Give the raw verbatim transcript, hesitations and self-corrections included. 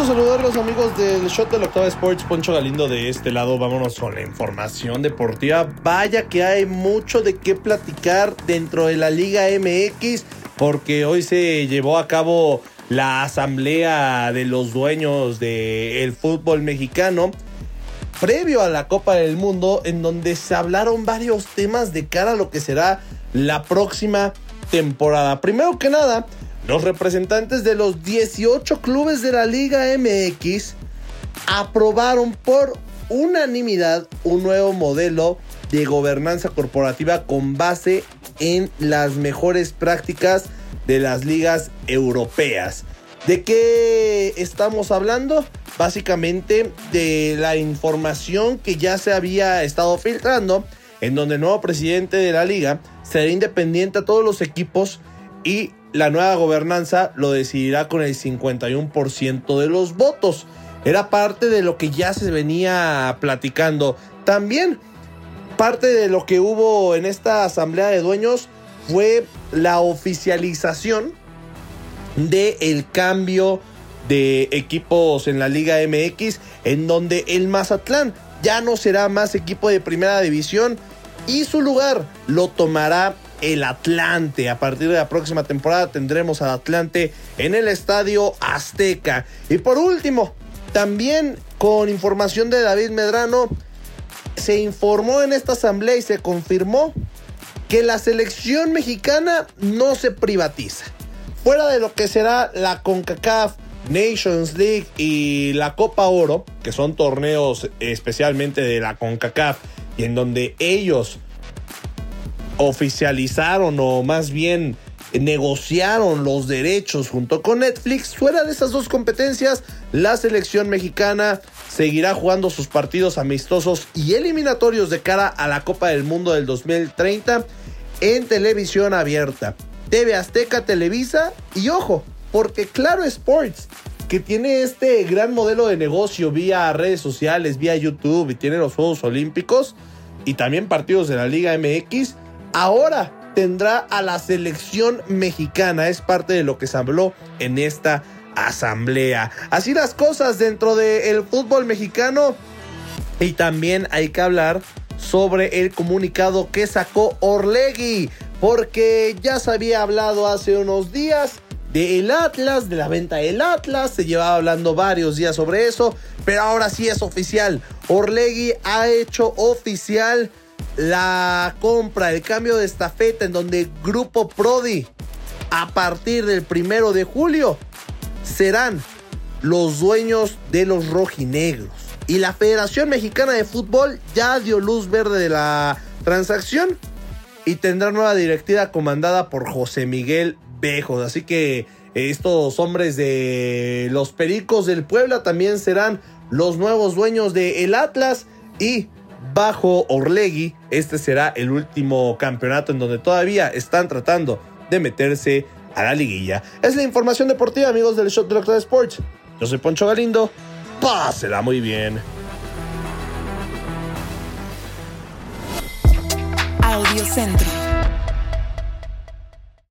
gusto saludarlos, amigos del Shot de la Octava Sports. Poncho Galindo de este lado. Vámonos con la información deportiva. Vaya que hay mucho de qué platicar dentro de la Liga M X, porque hoy se llevó a cabo la asamblea de los dueños del fútbol mexicano previo a la Copa del Mundo, en donde se hablaron varios temas de cara a lo que será la próxima temporada. Primero que nada, los representantes de los dieciocho clubes de la Liga M X aprobaron por unanimidad un nuevo modelo de gobernanza corporativa con base en las mejores prácticas de las ligas europeas. ¿De qué estamos hablando? Básicamente de la información que ya se había estado filtrando, en donde el nuevo presidente de la liga será independiente a todos los equipos y la nueva gobernanza lo decidirá con el cincuenta y uno por ciento de los votos. Era parte de lo que ya se venía platicando. También parte de lo que hubo en esta asamblea de dueños fue la oficialización del cambio de equipos en la Liga M X, en donde el Mazatlán ya no será más equipo de primera división y su lugar lo tomará el Atlante. A partir de la próxima temporada tendremos al Atlante en el Estadio Azteca. Y por último, también con información de David Medrano, se informó en esta asamblea y se confirmó que la selección mexicana no se privatiza. Fuera de lo que será la CONCACAF Nations League y la Copa Oro, que son torneos especialmente de la CONCACAF y en donde ellos oficializaron o más bien negociaron los derechos junto con Netflix. Fuera de esas dos competencias, la selección mexicana seguirá jugando sus partidos amistosos y eliminatorios de cara a la Copa del Mundo del dos mil treinta en televisión abierta, T V Azteca, Televisa y ojo, porque Claro Sports, que tiene este gran modelo de negocio vía redes sociales, vía YouTube y tiene los Juegos Olímpicos y también partidos de la Liga M X, ahora tendrá a la selección mexicana. Es parte de lo que se habló en esta asamblea. Así las cosas dentro del fútbol mexicano. Y también hay que hablar sobre el comunicado que sacó Orlegui, porque ya se había hablado hace unos días del Atlas, de la venta del Atlas, se llevaba hablando varios días sobre eso, pero ahora sí es oficial. Orlegui ha hecho oficial la compra, el cambio de estafeta, en donde Grupo Prodi, a partir del primero de julio, serán los dueños de los rojinegros. Y la Federación Mexicana de Fútbol ya dio luz verde de la transacción y tendrá nueva directiva comandada por José Miguel Bejos. Así que estos hombres de los Pericos del Puebla también serán los nuevos dueños del Atlas, y bajo Orlegui este será el último campeonato en donde todavía están tratando de meterse a la liguilla. Es la información deportiva, amigos del Shot de la Octava Sports. Yo soy Poncho Galindo. Pásela muy bien. Audio Centro.